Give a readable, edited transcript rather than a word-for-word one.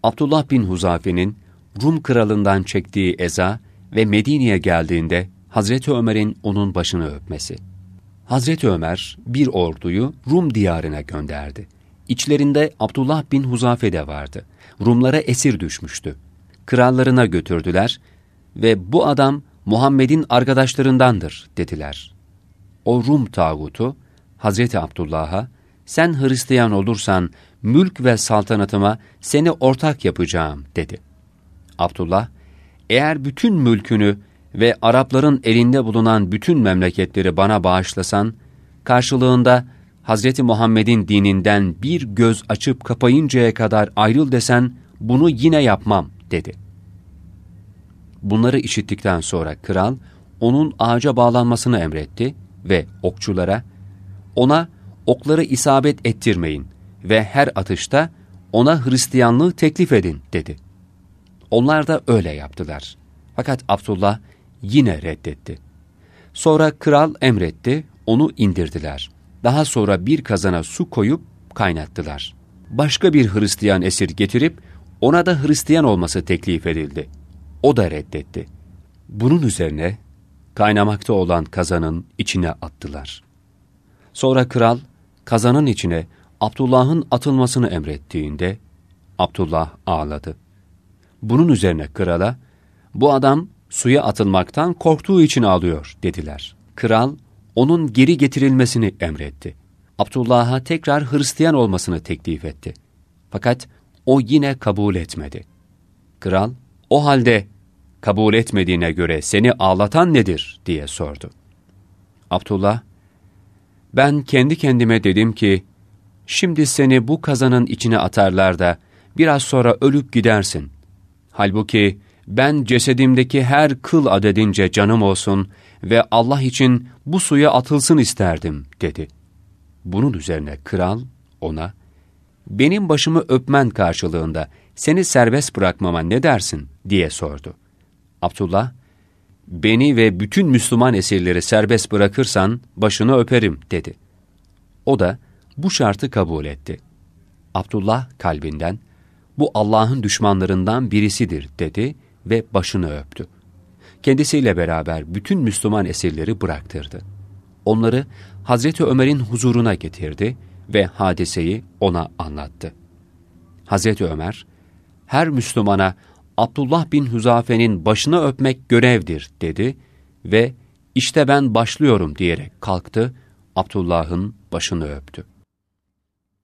Abdullah bin Huzafe'nin Rum kralından çektiği eza ve Medine'ye geldiğinde Hazreti Ömer'in onun başını öpmesi. Hazreti Ömer bir orduyu Rum diyarına gönderdi. İçlerinde Abdullah bin Huzafe de vardı. Rumlara esir düşmüştü. Krallarına götürdüler ve bu adam Muhammed'in arkadaşlarındandır dediler. O Rum tağutu Hazreti Abdullah'a, sen Hristiyan olursan mülk ve saltanatıma seni ortak yapacağım dedi. Abdullah, eğer bütün mülkünü ve Arapların elinde bulunan bütün memleketleri bana bağışlasan, karşılığında Hazreti Muhammed'in dininden bir göz açıp kapayıncaya kadar ayrıl desen, bunu yine yapmam dedi. Bunları işittikten sonra kral, onun ağaca bağlanmasını emretti ve okçulara, ona okları isabet ettirmeyin ve her atışta ona Hristiyanlığı teklif edin dedi. Onlar da öyle yaptılar. Fakat Abdullah yine reddetti. Sonra kral emretti, onu indirdiler. Daha sonra bir kazana su koyup kaynattılar. Başka bir Hristiyan esir getirip ona da Hristiyan olması teklif edildi. O da reddetti. Bunun üzerine kaynamakta olan kazanın içine attılar. Sonra kral kazanın içine Abdullah'ın atılmasını emrettiğinde Abdullah ağladı. Bunun üzerine krala, bu adam suya atılmaktan korktuğu için ağlıyor dediler. Kral onun geri getirilmesini emretti. Abdullah'a tekrar Hristiyan olmasını teklif etti. Fakat o yine kabul etmedi. Kral, o halde kabul etmediğine göre seni ağlatan nedir diye sordu. Abdullah, ben kendi kendime dedim ki, şimdi seni bu kazanın içine atarlar da biraz sonra ölüp gidersin. Halbuki ben cesedimdeki her kıl adedince canım olsun ve Allah için bu suya atılsın isterdim dedi. Bunun üzerine kral ona, benim başımı öpmen karşılığında seni serbest bırakmama ne dersin diye sordu. Abdullah, beni ve bütün Müslüman esirleri serbest bırakırsan başını öperim dedi. O da bu şartı kabul etti. Abdullah kalbinden, bu Allah'ın düşmanlarından birisidir dedi ve başını öptü. Kendisiyle beraber bütün Müslüman esirleri bıraktırdı. Onları Hazreti Ömer'in huzuruna getirdi ve hadiseyi ona anlattı. Hazreti Ömer, her Müslümana Abdullah bin Huzafe'nin başını öpmek görevdir dedi ve işte ben başlıyorum diyerek kalktı, Abdullah'ın başını öptü.